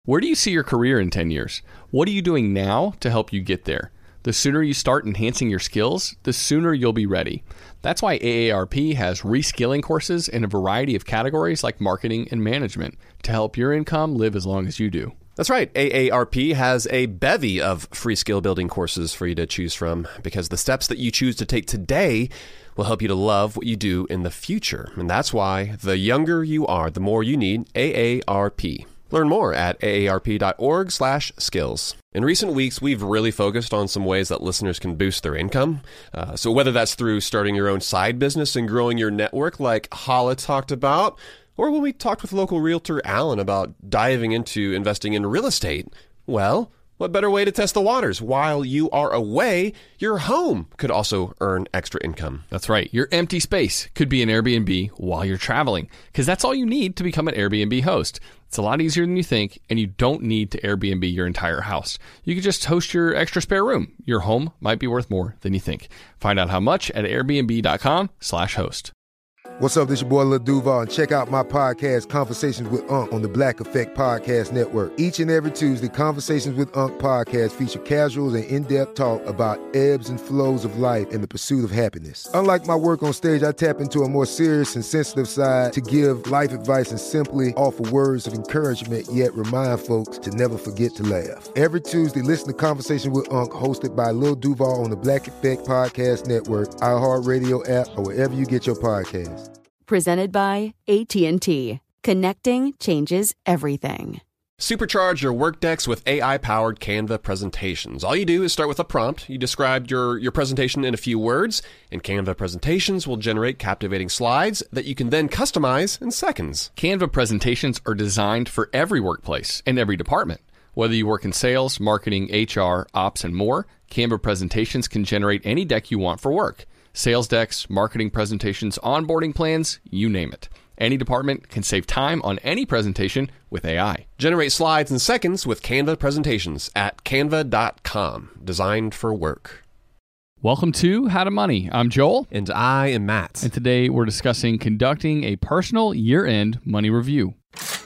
Where do you see your career in 10 years? What are you doing now to help you get there? The sooner you start enhancing your skills, the sooner you'll be ready. That's why AARP has reskilling courses in a variety of categories like marketing and management to help your income live as long as you do. That's right. AARP has a bevy of free skill building courses for you to choose from because the steps that you choose to take today will help you to love what you do in the future. And that's why the younger you are, the more you need AARP. Learn more at aarp.org/skills. In recent weeks, we've really focused on some ways that listeners can boost their income. So whether that's through starting your own side business and growing your network like Hala talked about, or when we talked with local realtor Alan about diving into investing in real estate, well, what better way to test the waters? While you are away, your home could also earn extra income. That's right. Your empty space could be an Airbnb while you're traveling, because that's all you need to become an Airbnb host. It's a lot easier than you think, and you don't need to Airbnb your entire house. You can just host your extra spare room. Your home might be worth more than you think. Find out how much at airbnb.com/host. What's up, this your boy Lil Duval, and check out my podcast, Conversations with Unc, on the Black Effect Podcast Network. Each and every Tuesday, Conversations with Unc podcast feature casual and in-depth talk about ebbs and flows of life and the pursuit of happiness. Unlike my work on stage, I tap into a more serious and sensitive side to give life advice and simply offer words of encouragement, yet remind folks to never forget to laugh. Every Tuesday, listen to Conversations with Unc, hosted by Lil Duval on the Black Effect Podcast Network, iHeartRadio app, or wherever you get your podcasts. Presented by AT&T. Connecting changes everything. Supercharge your Workdex with AI-powered Canva presentations. All you do is start with a prompt. You describe your presentation in a few words, and Canva presentations will generate captivating slides that you can then customize in seconds. Canva presentations are designed for every workplace and every department. Whether you work in sales, marketing, HR, ops, and more, Canva presentations can generate any deck you want for work. Sales decks, marketing presentations, onboarding plans, you name it. Any department can save time on any presentation with AI. Generate slides in seconds with Canva presentations at canva.com. Designed for work. Welcome to How to Money. I'm Joel. And I am Matt. And today we're discussing conducting a personal year-end money review.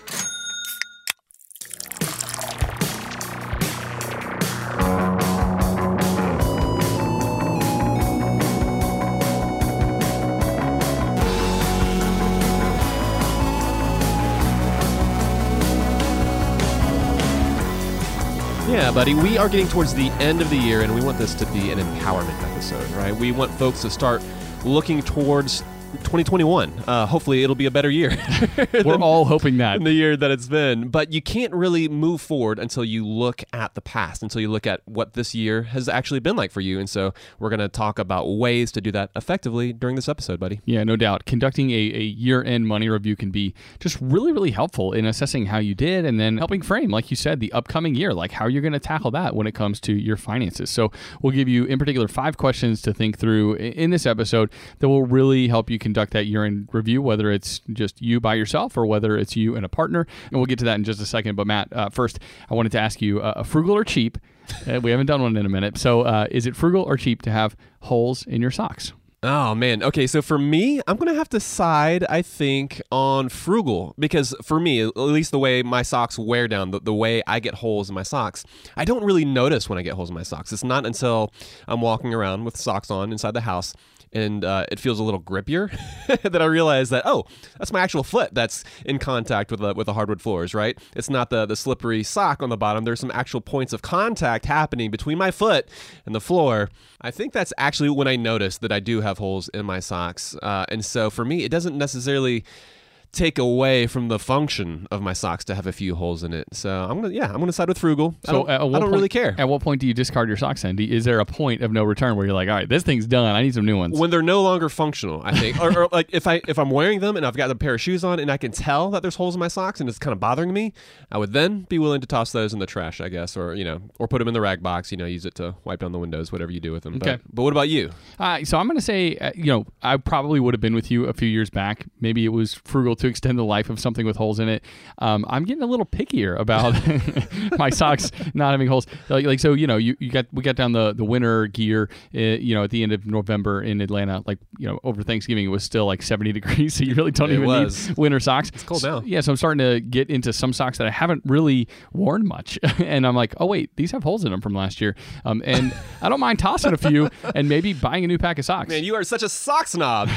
Yeah, buddy, we are getting towards the end of the year, and we want this to be an empowerment episode, right? We want folks to start looking towards 2021. Hopefully, it'll be a better year. We're all hoping that. In the year that it's been. But you can't really move forward until you look at the past, until you look at what this year has actually been like for you. And so we're going to talk about ways to do that effectively during this episode, buddy. Yeah, no doubt. Conducting a year-end money review can be just really, really helpful in assessing how you did and then helping frame, like you said, the upcoming year, like how you're going to tackle that when it comes to your finances. So we'll give you, in particular, 5 questions to think through in this episode that will really help you conduct that year-end review, whether it's just you by yourself or whether it's you and a partner. And we'll get to that in just a second. But Matt, first, I wanted to ask you, frugal or cheap? We haven't done one in a minute. So is it frugal or cheap to have holes in your socks? Oh, man. Okay, so for me, I'm going to have to side, I think, on frugal. Because for me, at least the way my socks wear down, the way I get holes in my socks, I don't really notice when I get holes in my socks. It's not until I'm walking around with socks on inside the house and it feels a little grippier that I realize that, oh, that's my actual foot that's in contact with the hardwood floors, right? It's not the slippery sock on the bottom. There's some actual points of contact happening between my foot and the floor. I think that's actually when I notice that I do have holes in my socks. And so for me, it doesn't necessarily take away from the function of my socks to have a few holes in it. So I'm gonna side with frugal. So I don't really care. At what point do you discard your socks, Andy? Is there a point of no return where you're like, all right, this thing's done, I need some new ones? When they're no longer functional, I think. or like if I'm wearing them and I've got a pair of shoes on and I can tell that there's holes in my socks and it's kind of bothering me, I would then be willing to toss those in the trash, I guess, or put them in the rag box, use it to wipe down the windows, whatever you do with them. Okay. But what about you? So I'm going to say, I probably would have been with you a few years back. Maybe it was frugal to extend the life of something with holes in it. I'm getting a little pickier about my socks not having holes. Like so, you know, we got down the winter gear, you know, at the end of November in Atlanta. Like, you know, over Thanksgiving it was still like 70 degrees, so you really don't even need winter socks. It's cold now. Yeah, so I'm starting to get into some socks that I haven't really worn much, and I'm like, oh wait, these have holes in them from last year, and I don't mind tossing a few and maybe buying a new pack of socks. Man, you are such a sock snob.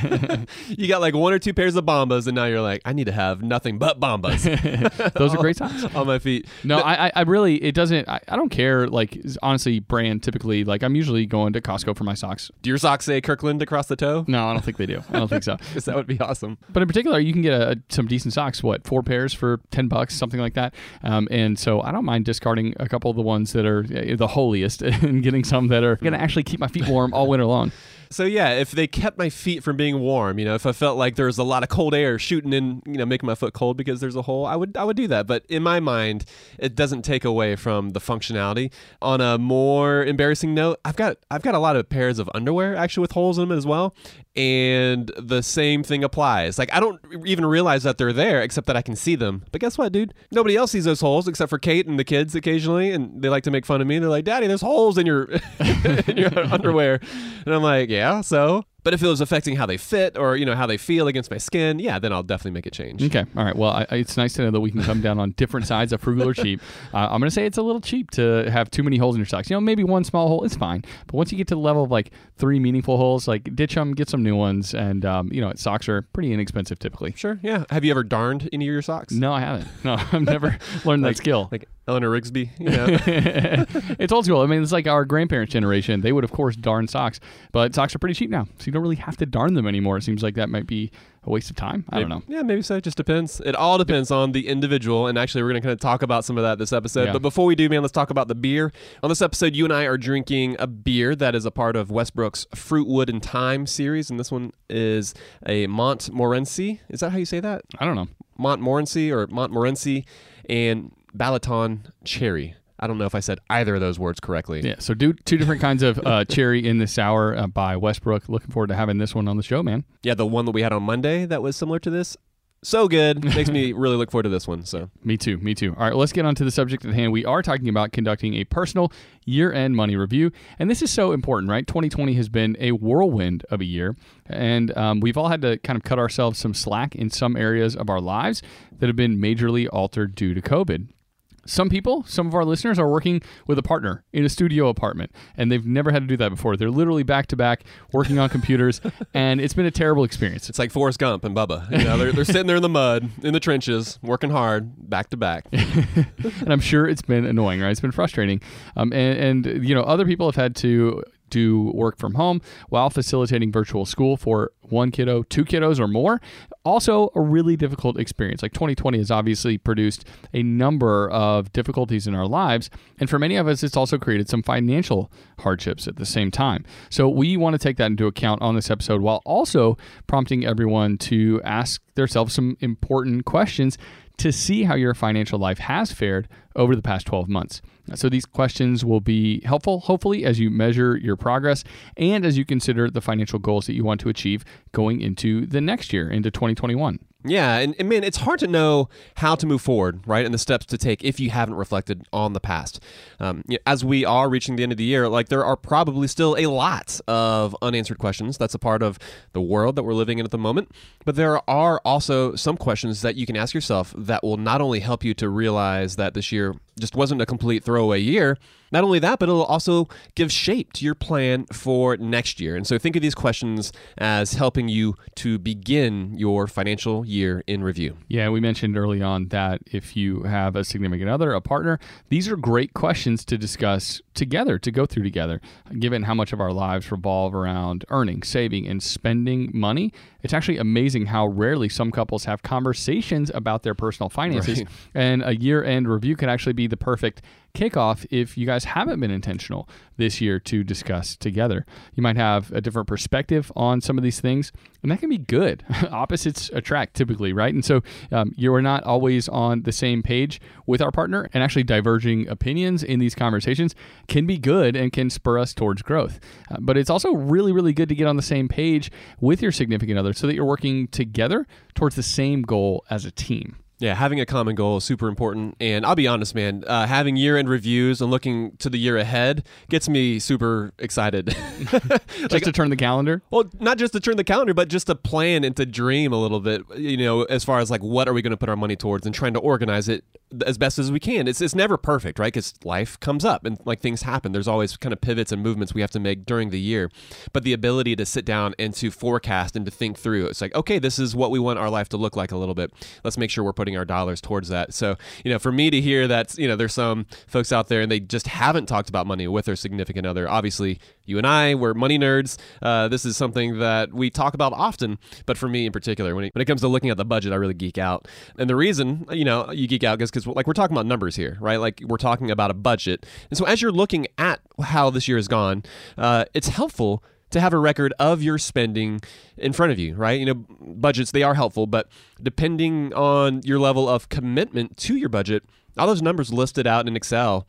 You got like 1 or 2 pairs of Bombas, and now you're like, I need to have nothing but Bombas. Those are great socks on my feet. No, I really, it doesn't, I don't care, like, honestly, brand typically, like, I'm usually going to Costco for my socks. Do your socks say Kirkland across the toe? No, I don't think they do. I don't think so. Because that would be awesome. But in particular, you can get some decent socks, 4 pairs for $10, something like that. And so I don't mind discarding a couple of the ones that are the holiest and getting some that are going to actually keep my feet warm all winter long. So yeah, if they kept my feet from being warm, you know, if I felt like there was a lot of cold air shooting in, you know, making my foot cold because there's a hole, I would do that. But in my mind, it doesn't take away from the functionality. On a more embarrassing note, I've got a lot of pairs of underwear actually with holes in them as well. And the same thing applies. Like, I don't even realize that they're there except that I can see them. But guess what, dude? Nobody else sees those holes except for Kate and the kids occasionally. And they like to make fun of me. They're like, Daddy, there's holes in your in your underwear. And I'm like, yeah, so? But if it was affecting how they fit or, you know, how they feel against my skin, yeah, then I'll definitely make a change. Okay. All right. Well, it's nice to know that we can come down on different sides of frugal or cheap. I'm going to say it's a little cheap to have too many holes in your socks. You know, maybe one small hole is fine. But once you get to the level of like 3 meaningful holes, like ditch them, get some new ones. And, you know, socks are pretty inexpensive typically. Sure. Yeah. Have you ever darned any of your socks? No, I haven't. No, I've never learned that skill. Like Eleanor Rigsby, you know. It's old school. I mean, it's like our grandparents' generation. They would, of course, darn socks. But socks are pretty cheap now. So you don't really have to darn them anymore. It seems like that might be a waste of time. I don't know. Yeah, maybe so. It just depends. It all depends on the individual. And actually, we're going to kind of talk about some of that this episode. Yeah. But before we do, man, let's talk about the beer. On this episode, you and I are drinking a beer that is a part of Westbrook's Fruitwood and Thyme series. And this one is a Montmorency. Is that how you say that? I don't know. Montmorency and Balaton Cherry. I don't know if I said either of those words correctly. Yeah, so two different kinds of cherry in the sour by Westbrook. Looking forward to having this one on the show, man. Yeah, the one that we had on Monday that was similar to this. So good. Makes me really look forward to this one. So Me too. All right, let's get on to the subject at hand. We are talking about conducting a personal year-end money review, and this is so important, right? 2020 has been a whirlwind of a year, and we've all had to kind of cut ourselves some slack in some areas of our lives that have been majorly altered due to COVID. Some people, some of our listeners, are working with a partner in a studio apartment, and they've never had to do that before. They're literally back-to-back working on computers, and it's been a terrible experience. It's like Forrest Gump and Bubba. You know, they're sitting there in the mud, in the trenches, working hard, back-to-back. And I'm sure it's been annoying, right? It's been frustrating. And you know, other people have had to do work from home while facilitating virtual school for 1 kiddo, 2 kiddos or more. Also a really difficult experience. Like 2020 has obviously produced a number of difficulties in our lives. And for many of us, it's also created some financial hardships at the same time. So we want to take that into account on this episode while also prompting everyone to ask themselves some important questions to see how your financial life has fared over the past 12 months. So these questions will be helpful, hopefully, as you measure your progress and as you consider the financial goals that you want to achieve going into the next year, into 2021. Yeah, and man, it's hard to know how to move forward, right, and the steps to take if you haven't reflected on the past. As we are reaching the end of the year, like there are probably still a lot of unanswered questions. That's a part of the world that we're living in at the moment. But there are also some questions that you can ask yourself that will not only help you to realize that this year just wasn't a complete throwaway year. Not only that, but it'll also give shape to your plan for next year. And so think of these questions as helping you to begin your financial year in review. Yeah, we mentioned early on that if you have a significant other, a partner, these are great questions to discuss together, to go through together. Given how much of our lives revolve around earning, saving, and spending money, it's actually amazing how rarely some couples have conversations about their personal finances. Right. And a year-end review could actually be the perfect kickoff if you guys haven't been intentional this year to discuss together. You might have a different perspective on some of these things, and that can be good. Opposites attract typically, right? And so you're not always on the same page with our partner, and actually diverging opinions in these conversations can be good and can spur us towards growth. But it's also really, really good to get on the same page with your significant other so that you're working together towards the same goal as a team. Yeah, having a common goal is super important. And I'll be honest, man, having year-end reviews and looking to the year ahead gets me super excited. Just to turn the calendar? Well, not just to turn the calendar, but just to plan and to dream a little bit, as far as like what are we going to put our money towards and trying to organize it as best as we can. It's never perfect, right? Because life comes up and like things happen. There's always kind of pivots and movements we have to make during the year. But the ability to sit down and to forecast and to think through, it's like, okay, this is what we want our life to look like a little bit. Let's make sure we're putting our dollars towards that. So, for me to hear that, there's some folks out there and they just haven't talked about money with their significant other. Obviously, you and I, we're money nerds. This is something that we talk about often, but for me in particular, when it comes to looking at the budget, I really geek out. And the reason, you geek out is because like we're talking about numbers here, right? Like we're talking about a budget. And so as you're looking at how this year has gone, it's helpful to have a record of your spending in front of you, right? Budgets, they are helpful, but depending on your level of commitment to your budget, all those numbers listed out in Excel,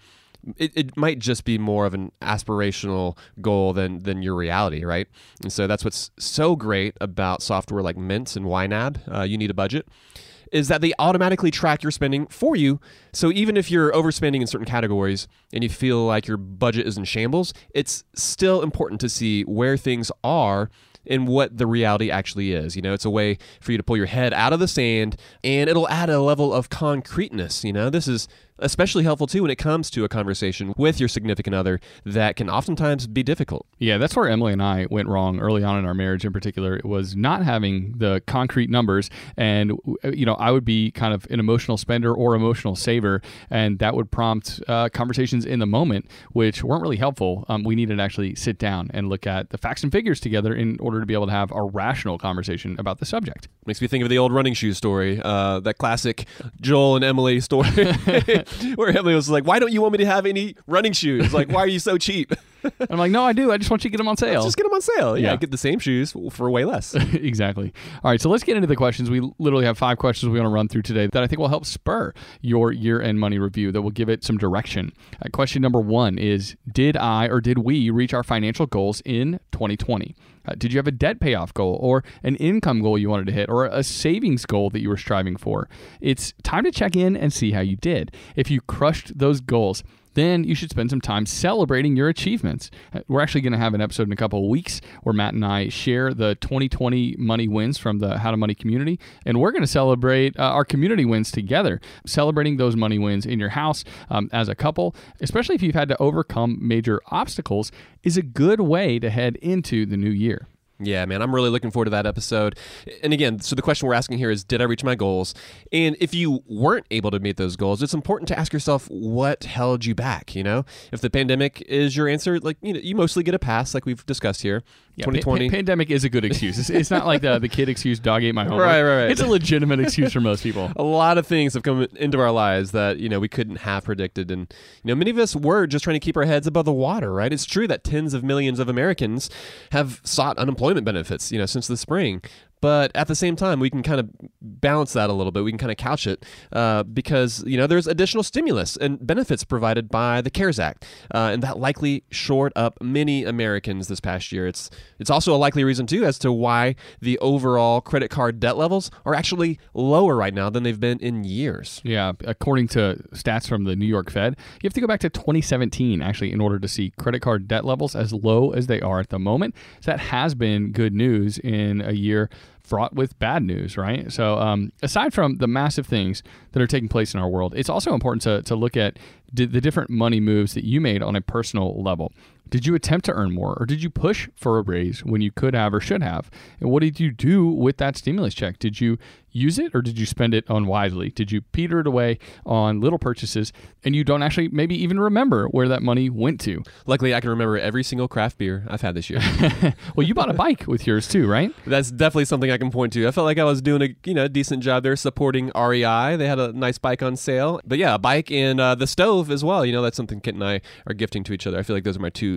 it might just be more of an aspirational goal than your reality, right? And so that's what's so great about software like Mint and YNAB, You Need a Budget, is that they automatically track your spending for you. So even if you're overspending in certain categories and you feel like your budget is in shambles, it's still important to see where things are and what the reality actually is. It's a way for you to pull your head out of the sand, and it'll add a level of concreteness. This is especially helpful too when it comes to a conversation with your significant other that can oftentimes be difficult. Yeah, that's where Emily and I went wrong early on in our marriage in particular. It was not having the concrete numbers, and I would be kind of an emotional spender or emotional saver, and that would prompt conversations in the moment, which weren't really helpful. We needed to actually sit down and look at the facts and figures together in order to be able to have a rational conversation about the subject. Makes me think of the old running shoe story, that classic Joel and Emily story. Where Emily was like, why don't you want me to have any running shoes? Like, why are you so cheap? I'm like, no, I do. I just want you to get them on sale. Let's just get them on sale. Yeah, get the same shoes for way less. Exactly. All right, so let's get into the questions. We literally have 5 questions we want to run through today that I think will help spur your year-end money review, that will give it some direction. Question number 1 is, did I or did we reach our financial goals in 2020? Did you have a debt payoff goal or an income goal you wanted to hit or a savings goal that you were striving for? It's time to check in and see how you did. If you crushed those goals, then you should spend some time celebrating your achievements. We're actually going to have an episode in a couple of weeks where Matt and I share the 2020 money wins from the How to Money community, and we're going to celebrate our community wins together, celebrating those money wins in your house as a couple, especially if you've had to overcome major obstacles, is a good way to head into the new year. Yeah, man, I'm really looking forward to that episode. And again, so the question we're asking here is, did I reach my goals? And if you weren't able to meet those goals, it's important to ask yourself, what held you back? If the pandemic is your answer, you mostly get a pass, like we've discussed here. Yeah, 2020. Pandemic is a good excuse. It's not like the kid excuse, dog ate my homework. Right. It's a legitimate excuse for most people. A lot of things have come into our lives that, we couldn't have predicted. And, many of us were just trying to keep our heads above the water, right? It's true that tens of millions of Americans have sought unemployment benefits, since the spring. But at the same time, we can kind of balance that a little bit. We can kind of couch it because, there's additional stimulus and benefits provided by the CARES Act. And that likely shored up many Americans this past year. It's also a likely reason, too, as to why the overall credit card debt levels are actually lower right now than they've been in years. Yeah. According to stats from the New York Fed, you have to go back to 2017, actually, in order to see credit card debt levels as low as they are at the moment. So that has been good news in a year fraught with bad news, right? So aside from the massive things that are taking place in our world, it's also important to look at the different money moves that you made on a personal level. Did you attempt to earn more, or did you push for a raise when you could have or should have? And what did you do with that stimulus check? Did you use it, or did you spend it unwisely? Did you peter it away on little purchases and you don't actually maybe even remember where that money went to? Luckily, I can remember every single craft beer I've had this year. Well, you bought a bike with yours too, right? That's definitely something I can point to. I felt like I was doing a decent job there supporting REI. They had a nice bike on sale. But yeah, a bike and the stove as well. That's something Kit and I are gifting to each other. I feel like those are my 2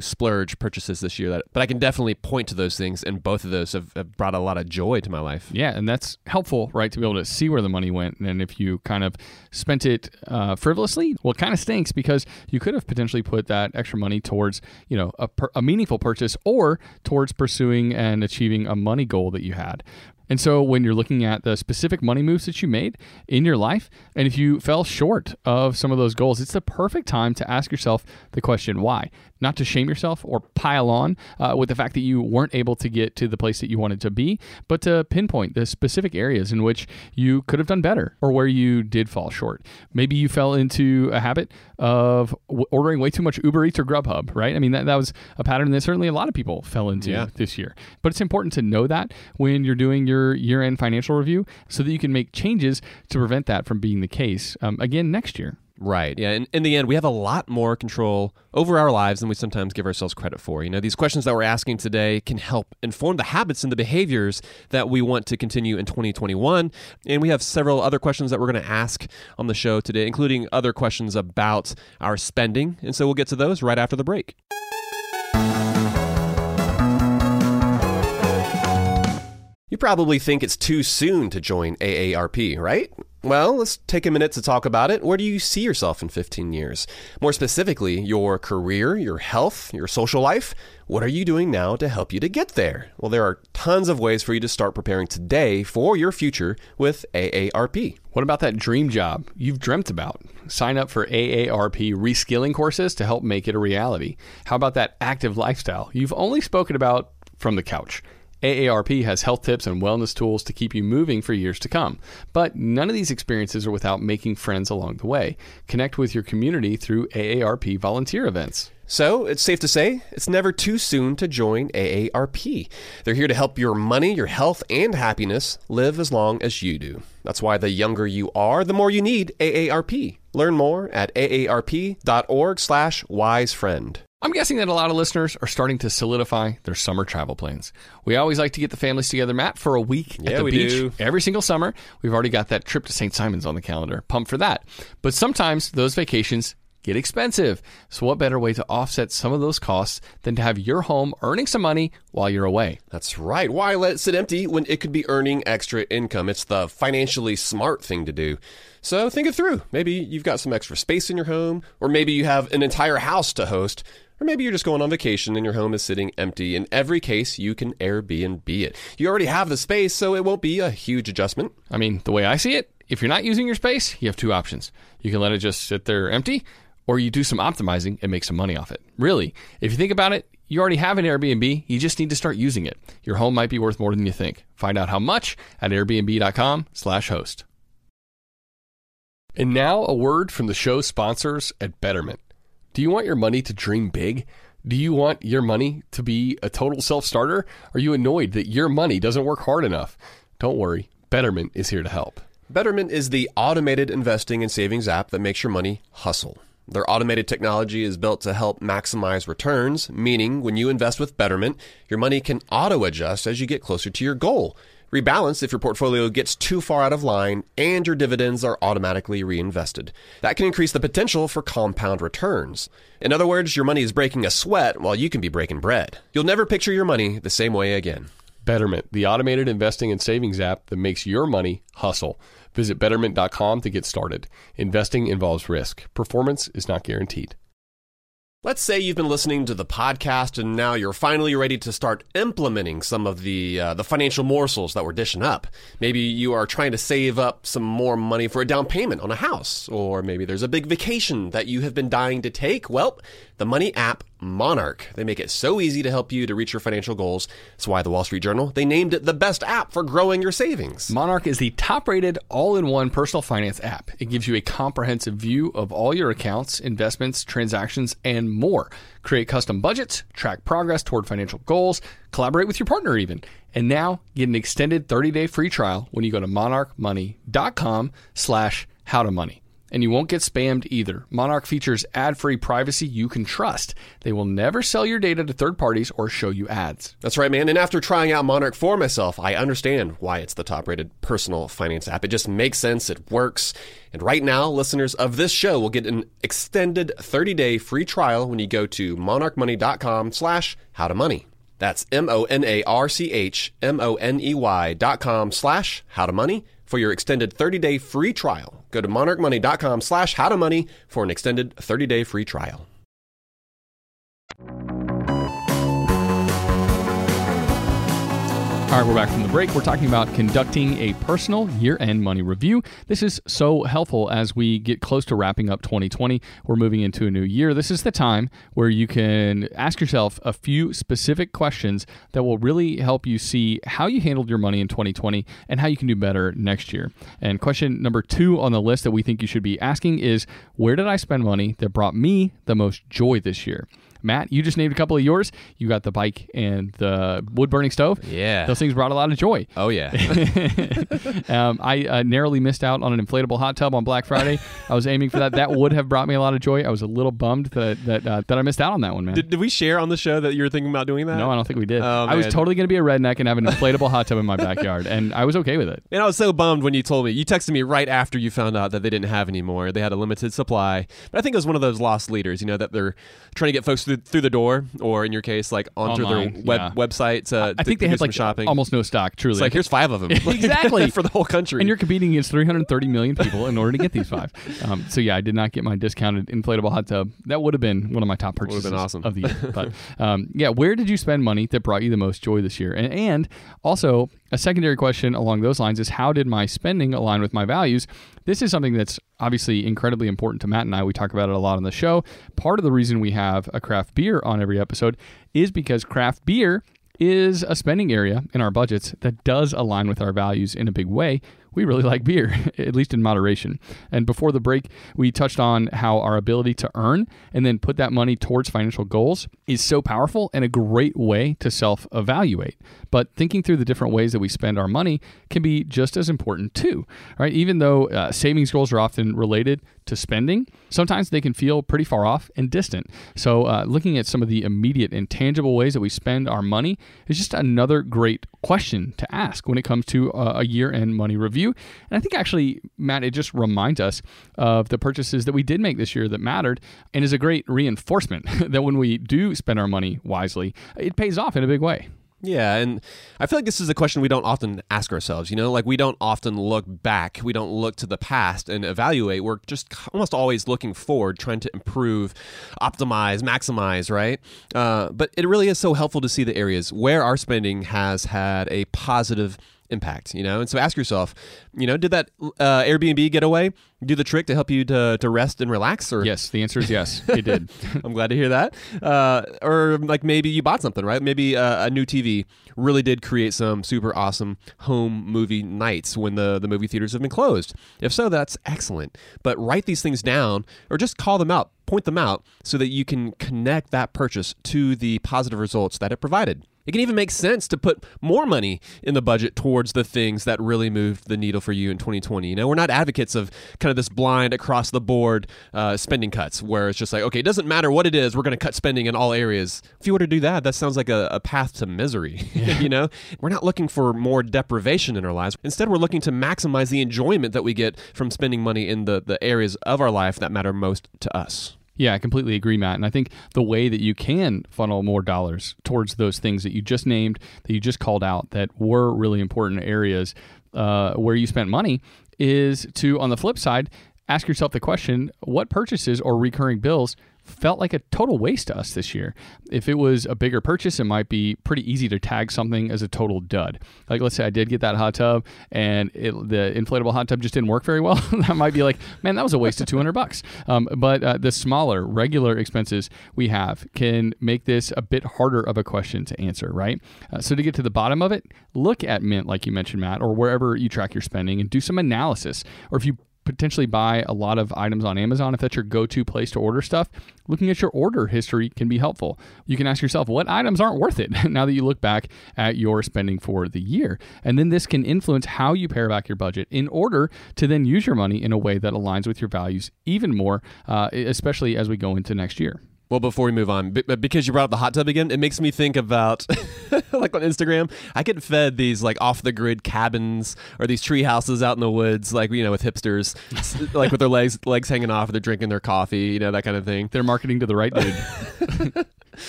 splurge purchases this year, but I can definitely point to those things, and both of those have brought a lot of joy to my life. Yeah, and that's helpful, right, to be able to see where the money went. And if you kind of spent it frivolously, well, it kind of stinks because you could have potentially put that extra money towards, a meaningful purchase or towards pursuing and achieving a money goal that you had. And so when you're looking at the specific money moves that you made in your life, and if you fell short of some of those goals, it's the perfect time to ask yourself the question, why? Not to shame yourself or pile on with the fact that you weren't able to get to the place that you wanted to be, but to pinpoint the specific areas in which you could have done better or where you did fall short. Maybe you fell into a habit of ordering way too much Uber Eats or Grubhub, right? I mean, that was a pattern that certainly a lot of people fell into this year. But it's important to know that when you're doing your year-end financial review so that you can make changes to prevent that from being the case again next year. Right. Yeah. And in the end, we have a lot more control over our lives than we sometimes give ourselves credit for. These questions that we're asking today can help inform the habits and the behaviors that we want to continue in 2021. And we have several other questions that we're going to ask on the show today, including other questions about our spending. And so we'll get to those right after the break. You probably think it's too soon to join AARP, right? Well, let's take a minute to talk about it. Where do you see yourself in 15 years? More specifically, your career, your health, your social life. What are you doing now to help you to get there? Well, there are tons of ways for you to start preparing today for your future with AARP. What about that dream job you've dreamt about? Sign up for AARP reskilling courses to help make it a reality. How about that active lifestyle you've only spoken about from the couch? AARP has health tips and wellness tools to keep you moving for years to come. But none of these experiences are without making friends along the way. Connect with your community through AARP volunteer events. So it's safe to say it's never too soon to join AARP. They're here to help your money, your health, and happiness live as long as you do. That's why the younger you are, the more you need AARP. Learn more at aarp.org/wisefriend. I'm guessing that a lot of listeners are starting to solidify their summer travel plans. We always like to get the families together, Matt, for a week at the beach every single summer. We've already got that trip to St. Simon's on the calendar. Pumped for that. But sometimes those vacations get expensive. So what better way to offset some of those costs than to have your home earning some money while you're away? That's right. Why let it sit empty when it could be earning extra income? It's the financially smart thing to do. So think it through. Maybe you've got some extra space in your home, or maybe you have an entire house to host. Or maybe you're just going on vacation and your home is sitting empty. In every case, you can Airbnb it. You already have the space, so it won't be a huge adjustment. I mean, the way I see it, if you're not using your space, you have two options. You can let it just sit there empty, or you do some optimizing and make some money off it. Really, if you think about it, you already have an Airbnb. You just need to start using it. Your home might be worth more than you think. Find out how much at airbnb.com/host. And now a word from the show sponsors at Betterment. Do you want your money to dream big? Do you want your money to be a total self-starter? Are you annoyed that your money doesn't work hard enough? Don't worry, Betterment is here to help. Betterment is the automated investing and savings app that makes your money hustle. Their automated technology is built to help maximize returns, meaning when you invest with Betterment, your money can auto-adjust as you get closer to your goal. Rebalance if your portfolio gets too far out of line, and your dividends are automatically reinvested. That can increase the potential for compound returns. In other words, your money is breaking a sweat while you can be breaking bread. You'll never picture your money the same way again. Betterment, the automated investing and savings app that makes your money hustle. Visit Betterment.com to get started. Investing involves risk. Performance is not guaranteed. Let's say you've been listening to the podcast and now you're finally ready to start implementing some of the financial morsels that we're dishing up. Maybe you are trying to save up some more money for a down payment on a house, or maybe there's a big vacation that you have been dying to take. Well, the money app Monarch. They make it so easy to help you to reach your financial goals. That's why the Wall Street Journal, they named it the best app for growing your savings. Monarch is the top-rated all-in-one personal finance app. It gives you a comprehensive view of all your accounts, investments, transactions, and more. Create custom budgets, track progress toward financial goals, collaborate with your partner even. And now, get an extended 30-day free trial when you go to monarchmoney.com/howtomoney. And you won't get spammed either. Monarch features ad-free privacy you can trust. They will never sell your data to third parties or show you ads. That's right, man. And after trying out Monarch for myself, I understand why it's the top-rated personal finance app. It just makes sense. It works. And right now, listeners of this show will get an extended 30-day free trial when you go to monarchmoney.com/howtomoney. That's monarchmoney.com/howtomoney for your extended 30-day free trial. Go to monarchmoney.com/howtomoney for an extended 30-day free trial. All right, we're back from the break. We're talking about conducting a personal year-end money review. This is so helpful as we get close to wrapping up 2020. We're moving into a new year. This is the time where you can ask yourself a few specific questions that will really help you see how you handled your money in 2020 and how you can do better next year. And question number 2 on the list that we think you should be asking is, where did I spend money that brought me the most joy this year? Matt, you just named a couple of yours. You got the bike and the wood-burning stove. Yeah. Those things brought a lot of joy. Oh, yeah. I narrowly missed out on an inflatable hot tub on Black Friday. I was aiming for that. That would have brought me a lot of joy. I was a little bummed that I missed out on that one, man. Did we share on the show that you were thinking about doing that? No, I don't think we did. Oh, I was man. totally going to be a redneck and have an inflatable hot tub in my backyard, and I was okay with it. And I was so bummed when you told me. You texted me right after you found out that they didn't have any more. They had a limited supply. But I think it was one of those lost leaders, that they're trying to get folks through the door, or in your case, like onto Online, their website to I think they do had some like shopping. almost no stock, truly. It's like, here's 5 of them. Exactly. For the whole country. And you're competing against 330 million people in order to get these 5. So yeah, I did not get my discounted inflatable hot tub. That would have been one of my top purchases awesome. of the year. But yeah, where did you spend money that brought you the most joy this year? And also, a secondary question along those lines is, how did my spending align with my values? This is something that's obviously incredibly important to Matt and I. We talk about it a lot on the show. Part of the reason we have a craft beer on every episode is because craft beer is a spending area in our budgets that does align with our values in a big way. We really like beer, at least in moderation. And before the break, we touched on how our ability to earn and then put that money towards financial goals is so powerful and a great way to self-evaluate. But thinking through the different ways that we spend our money can be just as important too, right? Even though savings goals are often related to spending, sometimes they can feel pretty far off and distant. So looking at some of the immediate and tangible ways that we spend our money is just another great question to ask when it comes to a year-end money review. And I think actually, Matt, it just reminds us of the purchases that we did make this year that mattered, and is a great reinforcement that when we do spend our money wisely, it pays off in a big way. Yeah, and I feel like this is a question we don't often ask ourselves, like we don't often look back. We don't look to the past and evaluate. We're just almost always looking forward, trying to improve, optimize, maximize, right? But it really is so helpful to see the areas where our spending has had a positive impact, and so ask yourself, did that Airbnb getaway do the trick to help you to rest and relax? Or yes, the answer is yes, it did. I'm glad to hear that. Or like maybe you bought something, right? Maybe a new TV really did create some super awesome home movie nights when the movie theaters have been closed. If so, that's excellent. But write these things down or just call them out, point them out so that you can connect that purchase to the positive results that it provided. It can even make sense to put more money in the budget towards the things that really moved the needle for you in 2020. We're not advocates of kind of this blind across the board spending cuts where it's just like, okay, it doesn't matter what it is, we're going to cut spending in all areas. If you were to do that, that sounds like a path to misery. We're not looking for more deprivation in our lives. Instead, we're looking to maximize the enjoyment that we get from spending money in the areas of our life that matter most to us. Yeah, I completely agree, Matt. And I think the way that you can funnel more dollars towards those things that you just named, that you just called out, that were really important areas where you spent money, is to, on the flip side, ask yourself the question, what purchases or recurring bills felt like a total waste to us this year? If it was a bigger purchase, it might be pretty easy to tag something as a total dud. Like, let's say I did get that hot tub and the inflatable hot tub just didn't work very well. That might be like, man, that was a waste of $200. But the smaller, regular expenses we have can make this a bit harder of a question to answer, right? So to get to the bottom of it, look at Mint, like you mentioned, Matt, or wherever you track your spending and do some analysis. Or if you potentially buy a lot of items on Amazon, if that's your go-to place to order stuff, looking at your order history can be helpful. You can ask yourself, what items aren't worth it now that you look back at your spending for the year? And then this can influence how you pare back your budget in order to then use your money in a way that aligns with your values even more, especially as we go into next year. Well, before we move on, because you brought up the hot tub again, it makes me think about, like on Instagram, I get fed these like off-the-grid cabins or these tree houses out in the woods, like, you know, with hipsters, like with their legs hanging off, or they're drinking their coffee, you know, that kind of thing. They're marketing to the right dude.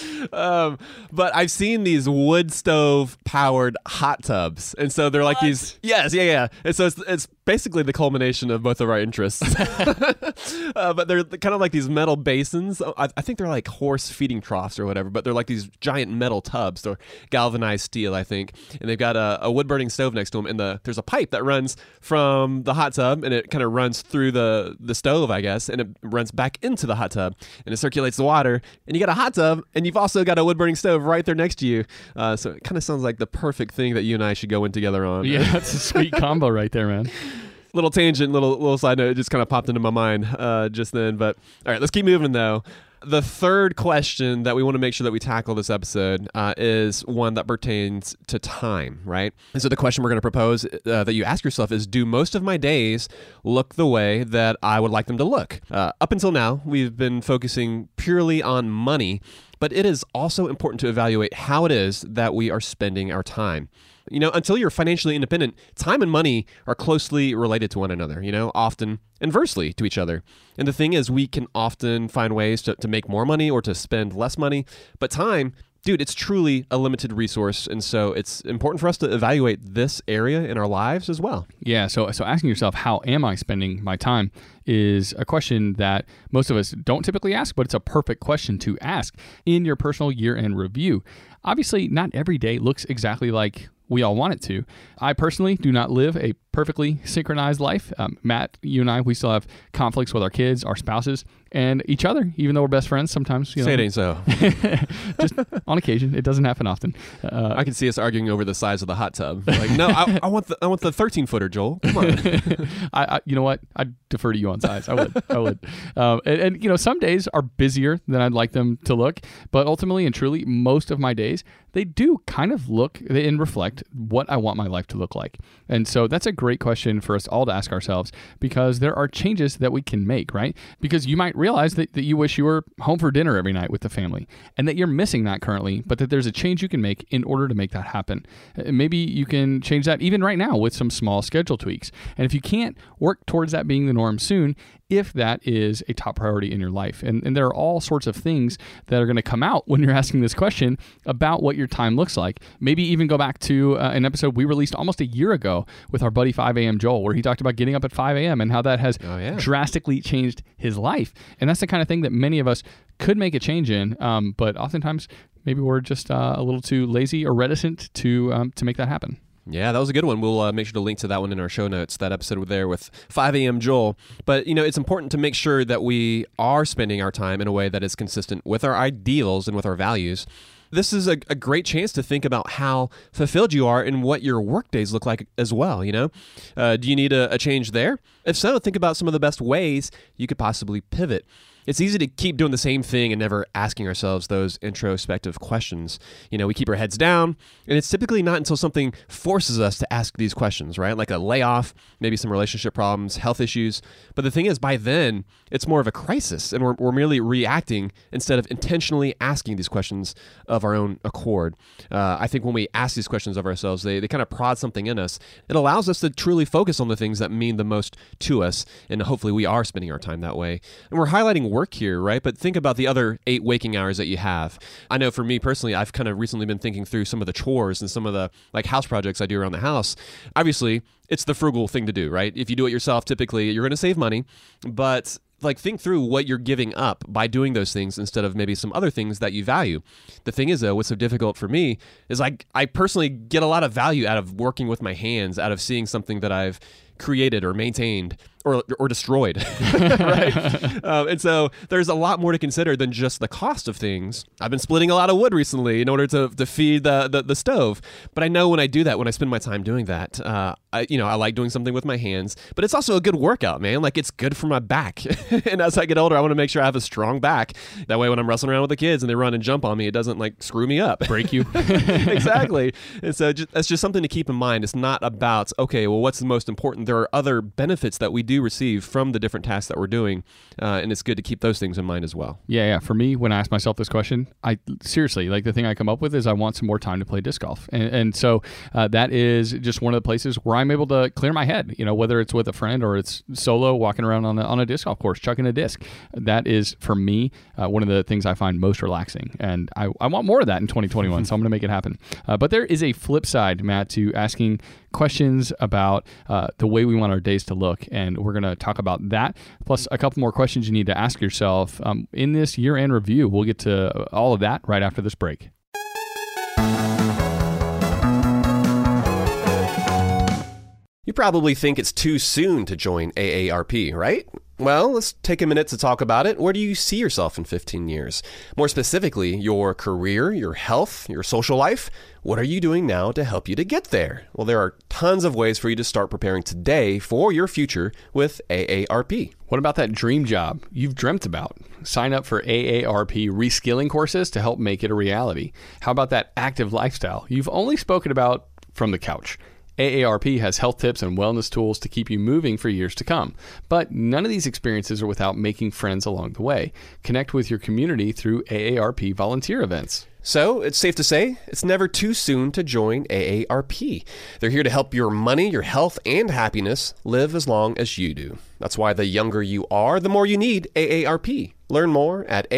But I've seen these wood stove powered hot tubs, and so they're like these. Yes, yeah. And so it's basically the culmination of both of our interests. But they're kind of like these metal basins. I think they're like horse feeding troughs or whatever, but they're like these giant metal tubs. They're galvanized steel, I think, and they've got a wood burning stove next to them. And there's a pipe that runs from the hot tub, and it kind of runs through the stove, I guess, and it runs back into the hot tub, and it circulates the water, and you got a hot tub, and you've also got a wood burning stove right there next to you. So it kind of sounds like the perfect thing that you and I should go in together on. Yeah, that's a sweet combo right there, man. Little tangent, little side note, it just kind of popped into my mind just then. But all right, let's keep moving though. The third question that we want to make sure that we tackle this episode is one that pertains to time, right? And so the question we're going to propose that you ask yourself is, do most of my days look the way that I would like them to look? Up until now, we've been focusing purely on money, but it is also important to evaluate how it is that we are spending our time. You know, until you're financially independent, time and money are closely related to one another, you know, often inversely to each other. And the thing is, we can often find ways to make more money or to spend less money. But time, dude, it's truly a limited resource. And so it's important for us to evaluate this area in our lives as well. Yeah. So asking yourself, how am I spending my time, is a question that most of us don't typically ask, but it's a perfect question to ask in your personal year-end review. Obviously, not every day looks exactly like we all want it to. I personally do not live a perfectly synchronized life. Matt, you and I, we still have conflicts with our kids, our spouses, and each other, even though we're best friends sometimes. You know, say it ain't so. Just on occasion. It doesn't happen often. I can see us arguing over the size of the hot tub. Like, no, I want the 13-footer, Joel. Come on. You know what? I'd defer to you on size. I would. And you know, some days are busier than I'd like them to look, but ultimately and truly, most of my days, they do kind of look and reflect what I want my life to look like. And so that's a great question for us all to ask ourselves, because there are changes that we can make, right? Because you might realize that you wish you were home for dinner every night with the family, and that you're missing that currently, but that there's a change you can make in order to make that happen. Maybe you can change that even right now with some small schedule tweaks. And if you can't, work towards that being the norm soon, if that is a top priority in your life. And there are all sorts of things that are going to come out when you're asking this question about what your time looks like. Maybe even go back to an episode we released almost a year ago with our buddy 5 a.m. Joel, where he talked about getting up at 5 a.m. and how that has drastically changed his life. And that's the kind of thing that many of us could make a change in, but oftentimes maybe we're just a little too lazy or reticent to make that happen. Yeah, that was a good one. We'll make sure to link to that one in our show notes, that episode there with 5 a.m. Joel. But, you know, it's important to make sure that we are spending our time in a way that is consistent with our ideals and with our values. This is a great chance to think about how fulfilled you are and what your work days look like as well, you know? Do you need a change there? If so, think about some of the best ways you could possibly pivot. It's easy to keep doing the same thing and never asking ourselves those introspective questions. You know, we keep our heads down, and it's typically not until something forces us to ask these questions, right? Like a layoff, maybe some relationship problems, health issues. But the thing is, by then, it's more of a crisis, and we're merely reacting instead of intentionally asking these questions of our own accord. I think when we ask these questions of ourselves, they kind of prod something in us. It allows us to truly focus on the things that mean the most to us, and hopefully we are spending our time that way. And we're highlighting work here, right? But think about the other 8 waking hours that you have. I know for me personally, I've kind of recently been thinking through some of the chores and some of the like house projects I do around the house. Obviously, it's the frugal thing to do, right? If you do it yourself, typically you're going to save money, but like think through what you're giving up by doing those things instead of maybe some other things that you value. The thing is, though, what's so difficult for me is I personally get a lot of value out of working with my hands, out of seeing something that I've created or maintained or destroyed, right? And so there's a lot more to consider than just the cost of things. I've been splitting a lot of wood recently in order to feed the stove. But I know when I do that, when I spend my time doing that, I like doing something with my hands. But it's also a good workout, man. Like, it's good for my back. And as I get older, I want to make sure I have a strong back. That way, when I'm wrestling around with the kids and they run and jump on me, it doesn't like screw me up, break you. Exactly. And so that's just something to keep in mind. It's not about, okay, well, what's the most important? There are other benefits that we do receive from the different tasks that we're doing, and it's good to keep those things in mind as well. Yeah. For me, when I ask myself this question, I seriously, like, the thing I come up with is I want some more time to play disc golf, and so that is just one of the places where I'm able to clear my head. Whether it's with a friend or it's solo walking around on a disc golf course, chucking a disc. That is, for me, one of the things I find most relaxing, and I want more of that in 2021. So I'm going to make it happen. But there is a flip side, Matt, to asking questions about the way we want our days to look, and we're going to talk about that, plus a couple more questions you need to ask yourself in this year-end review. We'll get to all of that right after this break. You probably think it's too soon to join AARP, right? Well, let's take a minute to talk about it. Where do you see yourself in 15 years? More specifically, your career, your health, your social life. What are you doing now to help you to get there? Well, there are tons of ways for you to start preparing today for your future with AARP. What about that dream job you've dreamt about? Sign up for AARP reskilling courses to help make it a reality. How about that active lifestyle you've only spoken about from the couch? AARP has health tips and wellness tools to keep you moving for years to come. But none of these experiences are without making friends along the way. Connect with your community through AARP volunteer events. So it's safe to say it's never too soon to join AARP. They're here to help your money, your health, and happiness live as long as you do. That's why the younger you are, the more you need AARP. Learn more at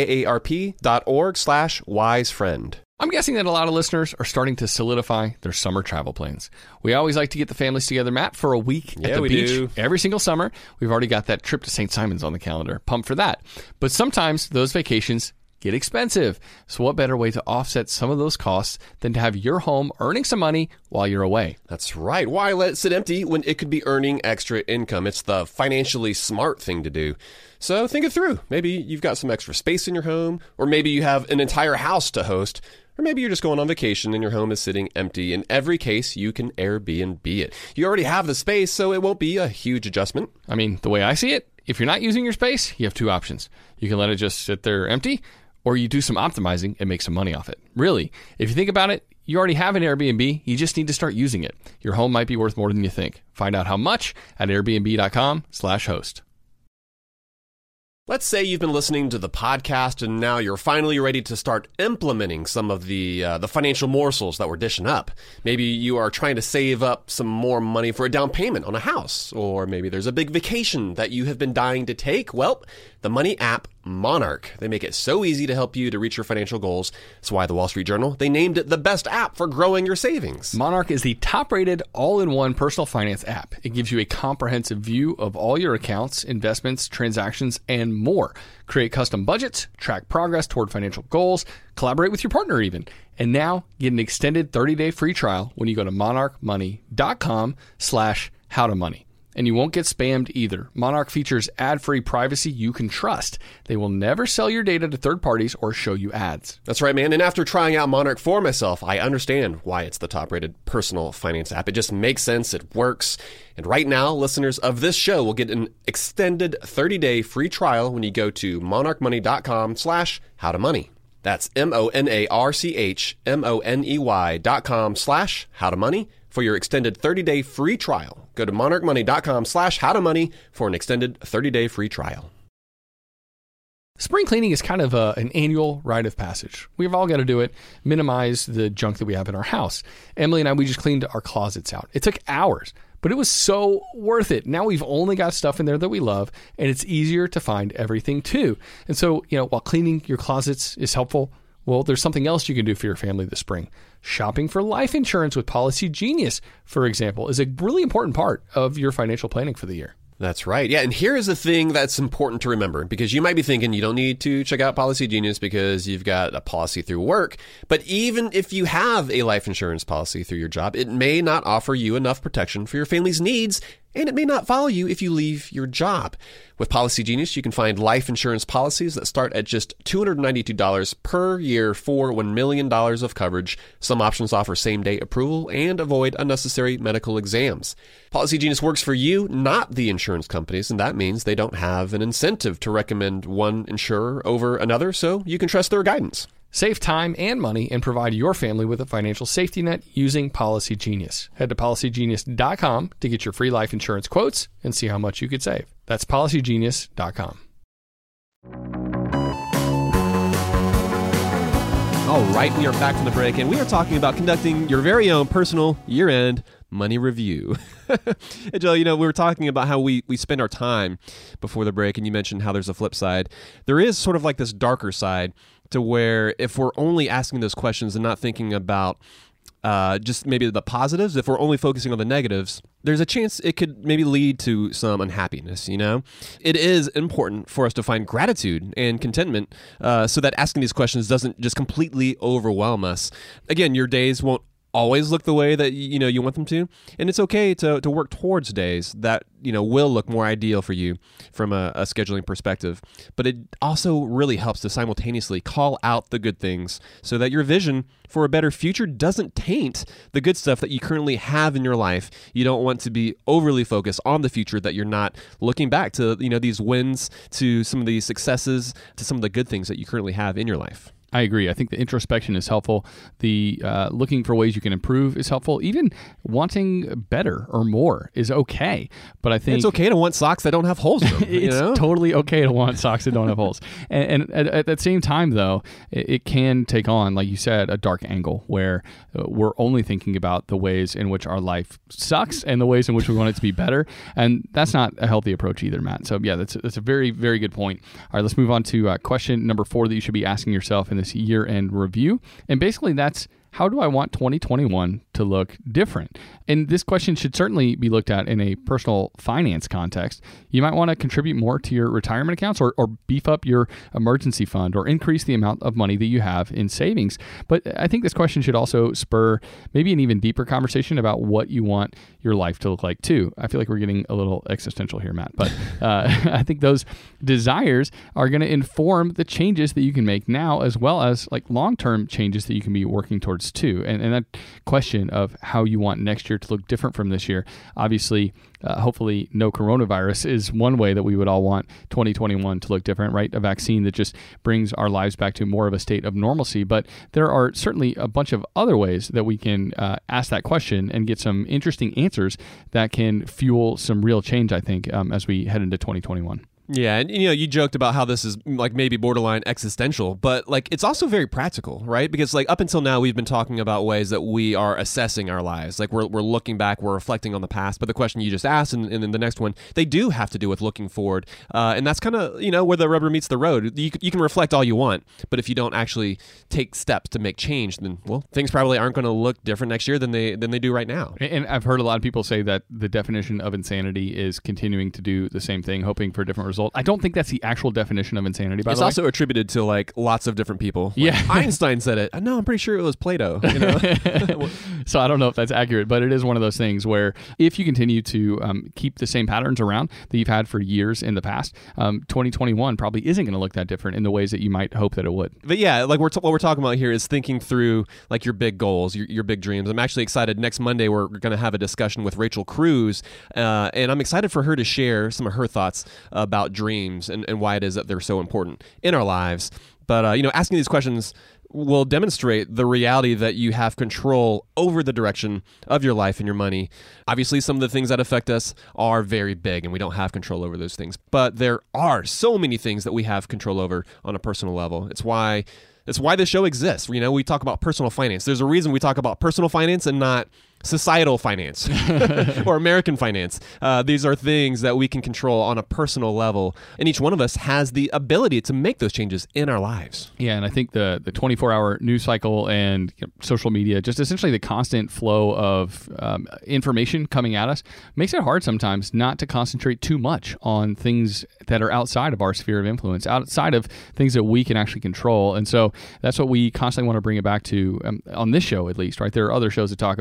aarp.org/wisefriend. I'm guessing that a lot of listeners are starting to solidify their summer travel plans. We always like to get the families together, Matt, for a week at the beach every single summer. We've already got that trip to St. Simon's on the calendar. Pumped for that. But sometimes those vacations get expensive. So what better way to offset some of those costs than to have your home earning some money while you're away? That's right. Why let it sit empty when it could be earning extra income? It's the financially smart thing to do. So think it through. Maybe you've got some extra space in your home, or maybe you have an entire house to host, or maybe you're just going on vacation and your home is sitting empty. In every case, you can Airbnb it. You already have the space, so it won't be a huge adjustment. I mean, the way I see it, if you're not using your space, you have two options. You can let it just sit there empty, or you do some optimizing and make some money off it. Really, if you think about it, you already have an Airbnb. You just need to start using it. Your home might be worth more than you think. Find out how much at airbnb.com/host. Let's say you've been listening to the podcast and now you're finally ready to start implementing some of the financial morsels that we're dishing up. Maybe you are trying to save up some more money for a down payment on a house, or maybe there's a big vacation that you have been dying to take. Well, the money app Monarch. They make it so easy to help you to reach your financial goals. That's why the Wall Street Journal, they named it the best app for growing your savings. Monarch is the top-rated all-in-one personal finance app. It gives you a comprehensive view of all your accounts, investments, transactions, and more. Create custom budgets, track progress toward financial goals, collaborate with your partner even. And now get an extended 30-day free trial when you go to monarchmoney.com/howtomoney. And you won't get spammed either. Monarch features ad-free privacy you can trust. They will never sell your data to third parties or show you ads. That's right, man. And after trying out Monarch for myself, I understand why it's the top-rated personal finance app. It just makes sense. It works. And right now, listeners of this show will get an extended 30-day free trial when you go to monarchmoney.com/howtomoney. That's monarchmoney.com/howtomoney for your extended 30-day free trial. Go to monarchmoney.com/howtomoney for an extended 30-day free trial. Spring cleaning is kind of an annual rite of passage. We've all got to do it, minimize the junk that we have in our house. Emily and I, we just cleaned our closets out. It took hours, but it was so worth it. Now we've only got stuff in there that we love, and it's easier to find everything too. And so, while cleaning your closets is helpful, well, there's something else you can do for your family this spring. Shopping for life insurance with Policy Genius, for example, is a really important part of your financial planning for the year. That's right. Yeah, and here is the thing that's important to remember, because you might be thinking you don't need to check out Policy Genius because you've got a policy through work. But even if you have a life insurance policy through your job, it may not offer you enough protection for your family's needs and it may not follow you if you leave your job. With Policy Genius, you can find life insurance policies that start at just $292 per year for $1 million of coverage. Some options offer same-day approval and avoid unnecessary medical exams. Policy Genius works for you, not the insurance companies, and that means they don't have an incentive to recommend one insurer over another, so you can trust their guidance. Save time and money and provide your family with a financial safety net using Policy Genius. Head to policygenius.com to get your free life insurance quotes and see how much you could save. That's policygenius.com. All right, we are back from the break, and we are talking about conducting your very own personal year-end money review. Hey, Joe, we were talking about how we spend our time before the break, and you mentioned how there's a flip side. There is sort of like this darker side to where if we're only asking those questions and not thinking about just maybe the positives, if we're only focusing on the negatives, there's a chance it could maybe lead to some unhappiness, It is important for us to find gratitude and contentment so that asking these questions doesn't just completely overwhelm us. Again, your days won't always look the way that you want them to, and it's okay to work towards days that will look more ideal for you from a scheduling perspective. But it also really helps to simultaneously call out the good things so that your vision for a better future doesn't taint the good stuff that you currently have in your life. You don't want to be overly focused on the future, that you're not looking back to these wins, to some of these successes, to some of the good things that you currently have in your life. I agree. I think the introspection is helpful. The looking for ways you can improve is helpful. Even wanting better or more is okay. But I think it's okay to want socks that don't have holes in them. It's totally okay to want socks that don't have holes. And at the same time, though, it can take on, like you said, a dark angle where we're only thinking about the ways in which our life sucks and the ways in which we want it to be better. And that's not a healthy approach either, Matt. So yeah, that's a very, very good point. All right, let's move on to question number 4 that you should be asking yourself in this year-end review. And basically that's, how do I want 2021 to look different? And this question should certainly be looked at in a personal finance context. You might want to contribute more to your retirement accounts or beef up your emergency fund or increase the amount of money that you have in savings. But I think this question should also spur maybe an even deeper conversation about what you want your life to look like too. I feel like we're getting a little existential here, Matt, but I think those desires are going to inform the changes that you can make now, as well as like long-term changes that you can be working towards too. And that question of how you want next year to look different from this year, obviously, hopefully no coronavirus is one way that we would all want 2021 to look different, right? A vaccine that just brings our lives back to more of a state of normalcy. But there are certainly a bunch of other ways that we can ask that question and get some interesting answers that can fuel some real change, I think, as we head into 2021. Yeah, and you joked about how this is like maybe borderline existential, but like it's also very practical, right? Because like up until now we've been talking about ways that we are assessing our lives. Like we're looking back, we're reflecting on the past. But the question you just asked and then the next one, they do have to do with looking forward. And that's kind of, where the rubber meets the road. You can reflect all you want, but if you don't actually take steps to make change, then well, things probably aren't going to look different next year than they do right now. And I've heard a lot of people say that the definition of insanity is continuing to do the same thing, hoping for a different result. I don't think that's the actual definition of insanity, by the way. It's also attributed to like lots of different people. Like yeah. Einstein said it. No, I'm pretty sure it was Plato. So I don't know if that's accurate, but it is one of those things where if you continue to keep the same patterns around that you've had for years in the past, 2021 probably isn't going to look that different in the ways that you might hope that it would. But yeah, like what we're talking about here is thinking through like your big goals, your big dreams. I'm actually excited. Next Monday, we're going to have a discussion with Rachel Cruz, and I'm excited for her to share some of her thoughts about dreams and why it is that they're so important in our lives. But, asking these questions will demonstrate the reality that you have control over the direction of your life and your money. Obviously, some of the things that affect us are very big, and we don't have control over those things. But there are so many things that we have control over on a personal level. It's why this show exists. We talk about personal finance. There's a reason we talk about personal finance and not societal finance or American finance. These are things that we can control on a personal level, and each one of us has the ability to make those changes in our lives. Yeah, and I think the 24-hour news cycle and social media, just essentially the constant flow of information coming at us, makes it hard sometimes not to concentrate too much on things that are outside of our sphere of influence, outside of things that we can actually control. And so that's what we constantly want to bring it back to on this show, at least, right? There are other shows that talk about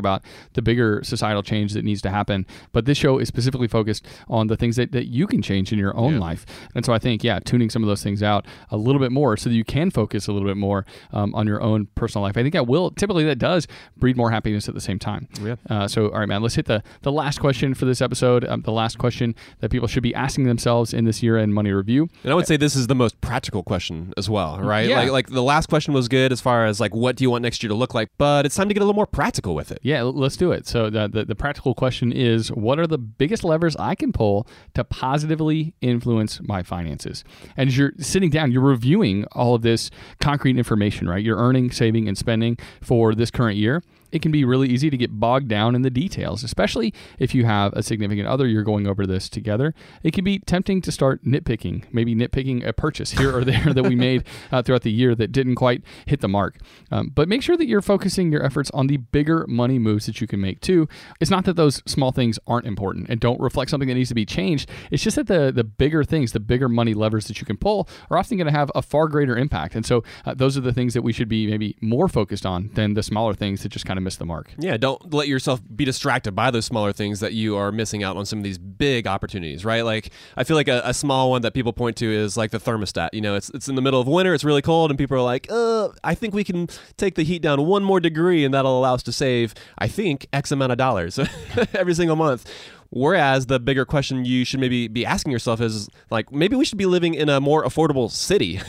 the bigger societal change that needs to happen. But this show is specifically focused on the things that you can change in your own life. And so I think, tuning some of those things out a little bit more so that you can focus a little bit more on your own personal life. I think that does breed more happiness at the same time. So, all right, man, let's hit the last question for this episode. The last question that people should be asking themselves in this year-end money review. And I would say this is the most practical question as well, right? Yeah. Like the last question was good as far as like, what do you want next year to look like? But it's time to get a little more practical with it. Yeah, let's do it. So the practical question is, what are the biggest levers I can pull to positively influence my finances? And as you're sitting down, you're reviewing all of this concrete information, right? You're earning, saving, and spending for this current year. It can be really easy to get bogged down in the details, especially if you have a significant other, you're going over this together. It can be tempting to start nitpicking, maybe nitpicking a purchase here or there that we made throughout the year that didn't quite hit the mark. But make sure that you're focusing your efforts on the bigger money moves that you can make too. It's not that those small things aren't important and don't reflect something that needs to be changed. It's just that the bigger things, the bigger money levers that you can pull are often going to have a far greater impact. And so those are the things that we should be maybe more focused on than the smaller things that just kind of miss the mark. Yeah, don't let yourself be distracted by those smaller things that you are missing out on some of these big opportunities, right? Like, I feel like a small one that people point to is like the thermostat. You know, it's in the middle of winter, it's really cold, and people are like, I think we can take the heat down 1 more degree, and that'll allow us to save, I think, X amount of dollars every single month. Whereas the bigger question you should maybe be asking yourself is like, maybe we should be living in a more affordable city.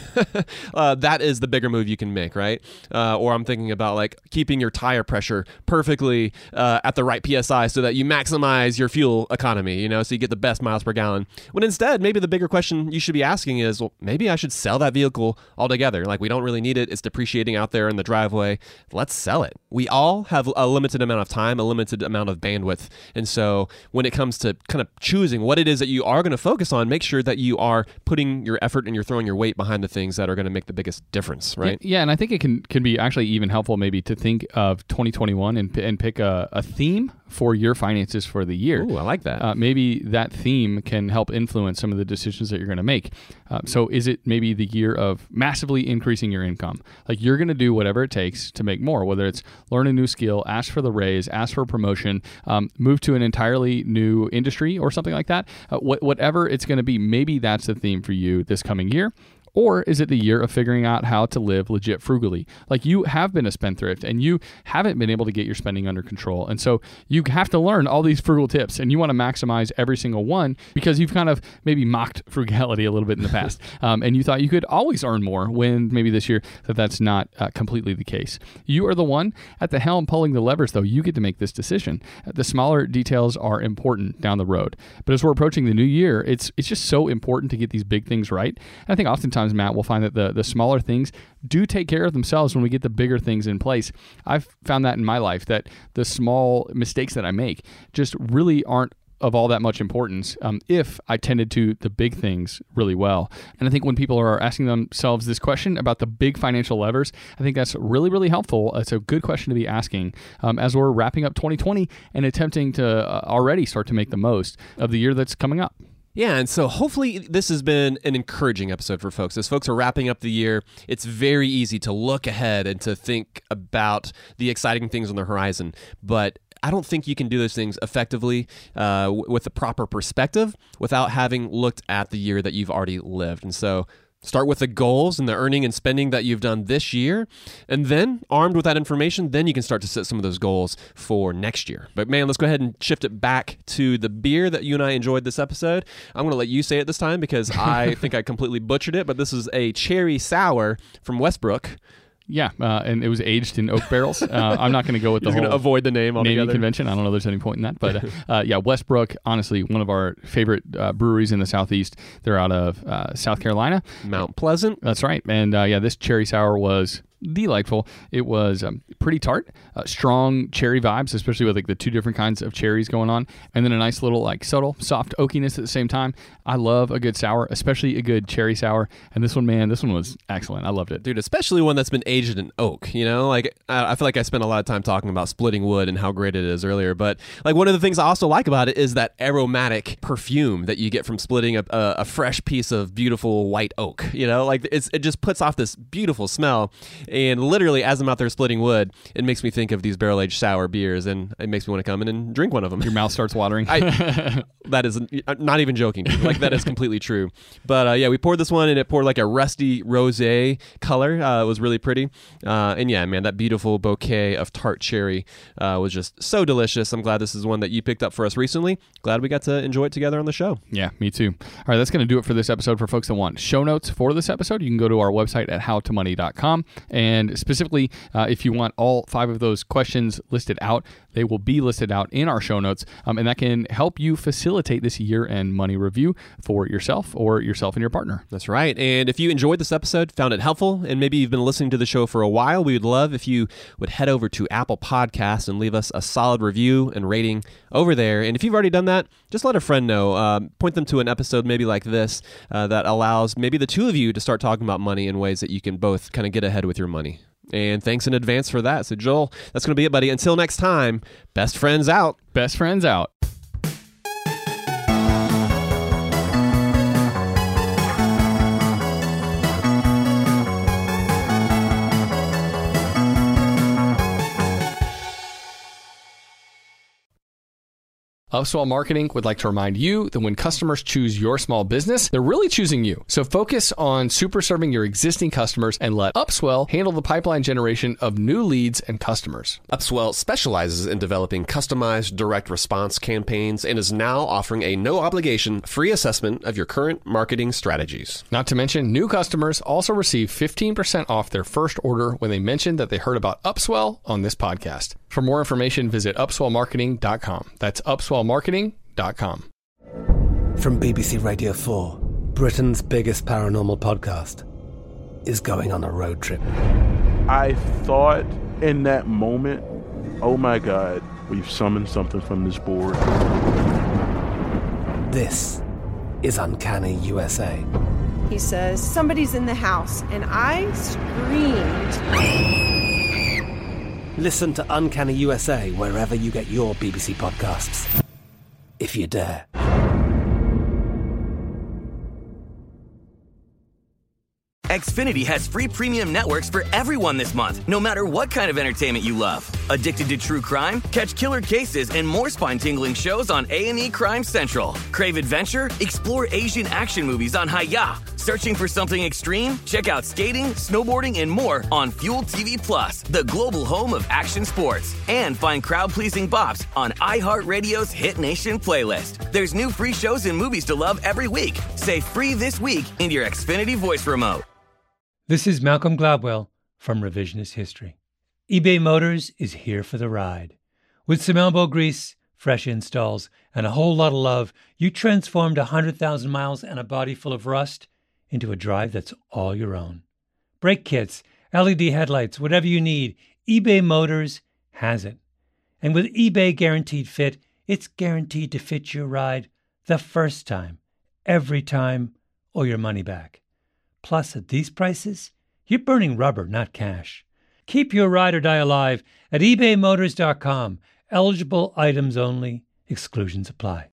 That is the bigger move you can make, right? Or I'm thinking about like keeping your tire pressure perfectly at the right PSI so that you maximize your fuel economy, so you get the best miles per gallon. When instead, maybe the bigger question you should be asking is, well, maybe I should sell that vehicle altogether. Like, we don't really need it. It's depreciating out there in the driveway. Let's sell it. We all have a limited amount of time, a limited amount of bandwidth. And so when it comes to kind of choosing what it is that you are going to focus on, make sure that you are putting your effort and you're throwing your weight behind the things that are going to make the biggest difference, right? Yeah, and I think it can be actually even helpful maybe to think of 2021 and pick a theme for your finances for the year. Ooh, I like that. Maybe that theme can help influence some of the decisions that you're going to make. So is it maybe the year of massively increasing your income? Like, you're going to do whatever it takes to make more, whether it's learn a new skill, ask for the raise, ask for a promotion, move to an entirely new industry or something like that. Whatever it's going to be, maybe that's the theme for you this coming year. Or is it the year of figuring out how to live legit frugally? Like, you have been a spendthrift and you haven't been able to get your spending under control. And so you have to learn all these frugal tips and you want to maximize every single one because you've kind of maybe mocked frugality a little bit in the past. And you thought you could always earn more when maybe this year that's not completely the case. You are the one at the helm pulling the levers, though. You get to make this decision. The smaller details are important down the road. But as we're approaching the new year, it's just so important to get these big things right. And I think oftentimes, Matt, we'll find that the smaller things do take care of themselves when we get the bigger things in place. I've found that in my life, that the small mistakes that I make just really aren't of all that much importance if I tended to the big things really well. And I think when people are asking themselves this question about the big financial levers, I think that's really, really helpful. It's a good question to be asking as we're wrapping up 2020 and attempting to already start to make the most of the year that's coming up. Yeah, and so hopefully this has been an encouraging episode for folks. As folks are wrapping up the year, it's very easy to look ahead and to think about the exciting things on the horizon. But I don't think you can do those things effectively with the proper perspective without having looked at the year that you've already lived. And so start with the goals and the earning and spending that you've done this year. And then, armed with that information, then you can start to set some of those goals for next year. But man, let's go ahead and shift it back to the beer that you and I enjoyed this episode. I'm going to let you say it this time because I think I completely butchered it. But this is a cherry sour from Westbrook. Yeah, and it was aged in oak barrels. I'm not going to go with the whole avoid the name altogether. Naming convention. I don't know if there's any point in that. But yeah, Westbrook, honestly, one of our favorite breweries in the Southeast. They're out of South Carolina. Mount Pleasant. That's right. And yeah, this cherry sour was delightful. It was pretty tart, strong cherry vibes, especially with like the two different kinds of cherries going on, and then a nice little like subtle soft oakiness at the same time. I love a good sour, especially a good cherry sour, and this one was excellent. I loved it, dude, especially one that's been aged in oak. Like I feel like I spent a lot of time talking about splitting wood and how great it is earlier, but like one of the things I also like about it is that aromatic perfume that you get from splitting a fresh piece of beautiful white oak. Like it just puts off this beautiful smell. And literally, as I'm out there splitting wood, it makes me think of these barrel-aged sour beers, and it makes me want to come in and drink one of them. Your mouth starts watering. That is not even joking. Like, that is completely true. But yeah, we poured this one, and it poured like a rusty rosé color. It was really pretty. And yeah, man, that beautiful bouquet of tart cherry was just so delicious. I'm glad this is one that you picked up for us recently. Glad we got to enjoy it together on the show. Yeah, me too. All right, that's going to do it for this episode. For folks that want show notes for this episode, you can go to our website at howtomoney.com. And specifically, if you want all 5 of those questions listed out, they will be listed out in our show notes. And that can help you facilitate this year-end money review for yourself or yourself and your partner. That's right. And if you enjoyed this episode, found it helpful, and maybe you've been listening to the show for a while, we would love if you would head over to Apple Podcasts and leave us a solid review and rating over there. And if you've already done that, just let a friend know. Point them to an episode maybe like this that allows maybe the two of you to start talking about money in ways that you can both kind of get ahead with your money. And thanks in advance for that. So, Joel, that's going to be it, buddy. Until next time, best friends out. Best friends out. Upswell Marketing would like to remind you that when customers choose your small business, they're really choosing you. So focus on super serving your existing customers and let Upswell handle the pipeline generation of new leads and customers. Upswell specializes in developing customized direct response campaigns and is now offering a no-obligation free assessment of your current marketing strategies. Not to mention, new customers also receive 15% off their first order when they mention that they heard about Upswell on this podcast. For more information, visit upswellmarketing.com. That's upswellmarketing.com. From BBC Radio 4, Britain's biggest paranormal podcast is going on a road trip. I thought in that moment, oh my God, we've summoned something from this board. This is Uncanny USA. He says, somebody's in the house, and I screamed. Listen to Uncanny USA wherever you get your BBC podcasts, if you dare. Xfinity has free premium networks for everyone this month, no matter what kind of entertainment you love. Addicted to true crime? Catch killer cases and more spine-tingling shows on A&E Crime Central. Crave adventure? Explore Asian action movies on Hi-YAH. Searching for something extreme? Check out skating, snowboarding, and more on Fuel TV Plus, the global home of action sports. And find crowd-pleasing bops on iHeartRadio's Hit Nation playlist. There's new free shows and movies to love every week. Say free this week in your Xfinity voice remote. This is Malcolm Gladwell from Revisionist History. eBay Motors is here for the ride. With some elbow grease, fresh installs, and a whole lot of love, you transformed 100,000 miles and a body full of rust into a drive that's all your own. Brake kits, LED headlights, whatever you need, eBay Motors has it. And with eBay Guaranteed Fit, it's guaranteed to fit your ride the first time, every time, or your money back. Plus, at these prices, you're burning rubber, not cash. Keep your ride or die alive at ebaymotors.com. Eligible items only. Exclusions apply.